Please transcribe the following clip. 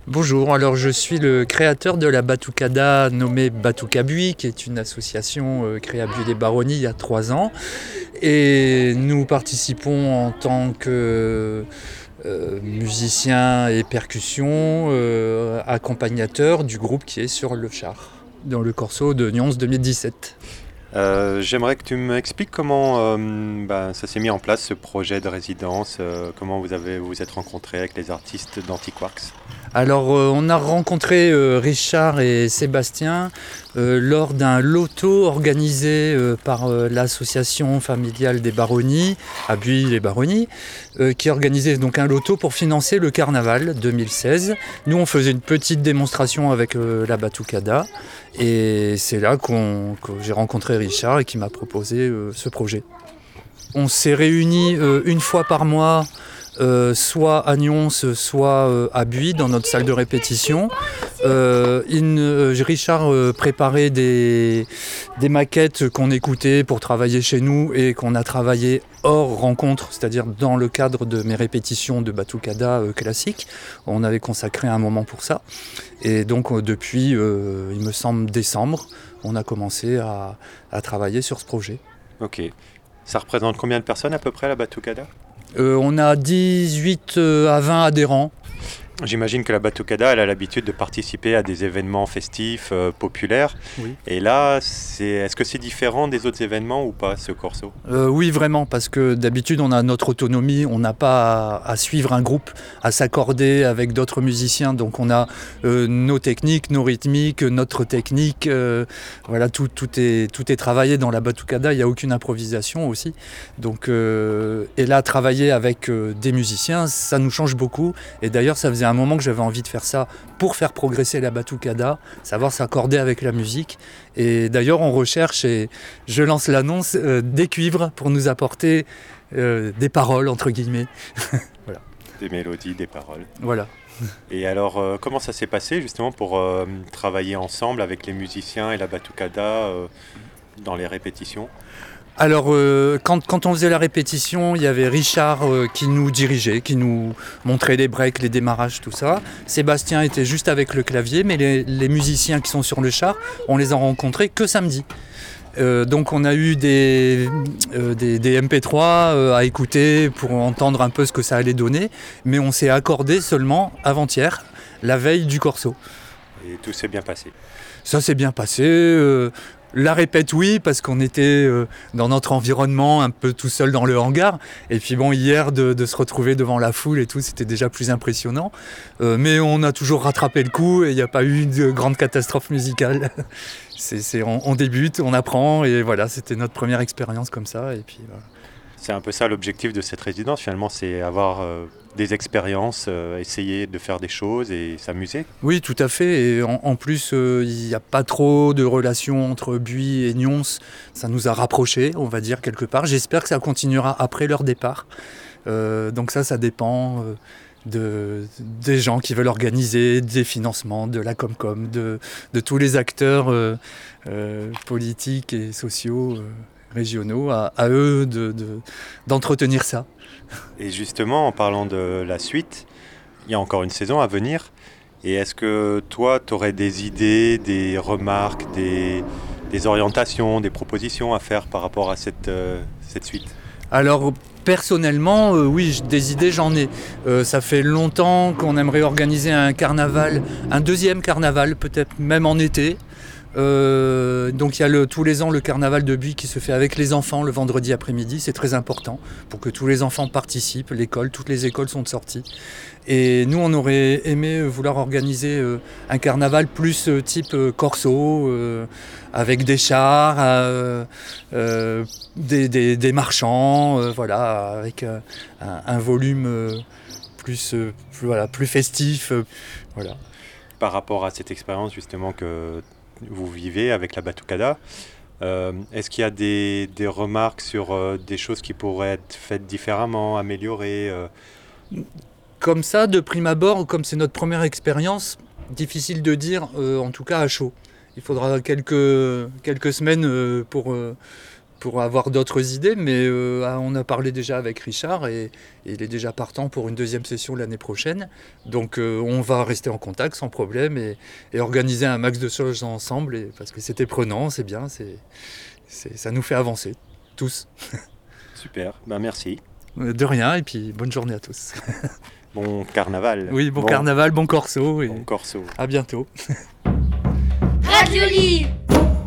Bonjour, alors je suis le créateur de la Batucada nommée Batuca Bui, qui est une association créée à Buis-les-Baronnies il y a 3 ans. Et nous participons en tant que musiciens et percussions, accompagnateurs du groupe qui est sur le char, dans le Corso de Nyons 2017. J'aimerais que tu m'expliques comment ça s'est mis en place ce projet de résidence, comment vous êtes rencontrés avec les artistes d'Antiquarks. Alors on a rencontré Richard et Sébastien lors d'un loto organisé par l'association familiale des Baronnies, à Buis-les-Baronnies, qui organisait donc un loto pour financer le carnaval 2016. Nous on faisait une petite démonstration avec la Batucada et c'est là que j'ai rencontré Richard et qui m'a proposé ce projet. On s'est réunis une fois par mois, soit à Nyons, soit à Buis, dans notre salle de répétition. Richard préparait des maquettes qu'on écoutait pour travailler chez nous et qu'on a travaillé hors rencontre, c'est-à-dire dans le cadre de mes répétitions de Batucada classique. On avait consacré un moment pour ça. Et donc depuis, il me semble, décembre, on a commencé à travailler sur ce projet. Ok. Ça représente combien de personnes à peu près la Batucada? On a 18 à 20 adhérents. J'imagine que la Batucada, elle a l'habitude de participer à des événements festifs, populaires. Oui. Et là, est-ce que c'est différent des autres événements ou pas, ce corso? Oui, vraiment, parce que d'habitude, on a notre autonomie, on n'a pas à suivre un groupe, à s'accorder avec d'autres musiciens. Donc on a nos techniques, nos rythmiques, notre technique. Voilà, tout est travaillé dans la Batucada, il n'y a aucune improvisation aussi. Donc, et là, travailler avec des musiciens, ça nous change beaucoup. Et d'ailleurs, ça faisait un moment que j'avais envie de faire ça pour faire progresser la Batucada, savoir s'accorder avec la musique. Et d'ailleurs, on recherche, et je lance l'annonce, des cuivres pour nous apporter des paroles, entre guillemets. Voilà. Des mélodies, des paroles. Voilà. Et alors, comment ça s'est passé justement pour travailler ensemble avec les musiciens et la Batucada dans les répétitions? Alors, quand on faisait la répétition, il y avait Richard qui nous dirigeait, qui nous montrait les breaks, les démarrages, tout ça. Sébastien était juste avec le clavier, mais les musiciens qui sont sur le char, on les a rencontrés que samedi. Donc on a eu des MP3 à écouter pour entendre un peu ce que ça allait donner, mais on s'est accordé seulement avant-hier, la veille du Corso. Et tout s'est bien passé? Ça s'est bien passé. La répète, oui, parce qu'on était dans notre environnement, un peu tout seul dans le hangar. Et puis bon, hier, de se retrouver devant la foule et tout, c'était déjà plus impressionnant. Mais on a toujours rattrapé le coup et il n'y a pas eu de grande catastrophe musicale. On débute, on apprend et voilà, c'était notre première expérience comme ça. Et puis, voilà. C'est un peu ça l'objectif de cette résidence finalement, c'est avoir des expériences, essayer de faire des choses et s'amuser. Oui, tout à fait. Et en plus, il n'y a pas trop de relations entre Buis et Nyons. Ça nous a rapprochés, on va dire, quelque part. J'espère que ça continuera après leur départ. Donc ça dépend des gens qui veulent organiser, des financements, de la Comcom, de tous les acteurs politiques et sociaux régionaux. À eux d'entretenir ça. Et justement, en parlant de la suite, il y a encore une saison à venir. Et est-ce que toi, tu aurais des idées, des remarques, des orientations, des propositions à faire par rapport à cette suite? Alors personnellement, oui, des idées j'en ai. Ça fait longtemps qu'on aimerait organiser un carnaval, un deuxième carnaval, peut-être même en été. Donc il y a tous les ans le carnaval de Buis qui se fait avec les enfants le vendredi après-midi, c'est très important pour que tous les enfants participent, toutes les écoles sont de sortie. Et nous on aurait aimé vouloir organiser un carnaval plus type corso, avec des chars, des marchands, voilà, avec un volume plus festif. Voilà. Par rapport à cette expérience justement que vous vivez avec la Batucada, est-ce qu'il y a des remarques sur des choses qui pourraient être faites différemment, améliorées? Comme ça, de prime abord, comme c'est notre première expérience, difficile de dire, en tout cas à chaud. Il faudra quelques semaines pour pour avoir d'autres idées, mais on a parlé déjà avec Richard et il est déjà partant pour une deuxième session l'année prochaine. Donc on va rester en contact sans problème et organiser un max de choses ensemble parce que c'était prenant, c'est bien, ça nous fait avancer, tous. Super, ben merci. De rien, et puis bonne journée à tous. Bon carnaval. Oui, bon carnaval, bon corso. Bon corso. À bientôt. Radio Libre.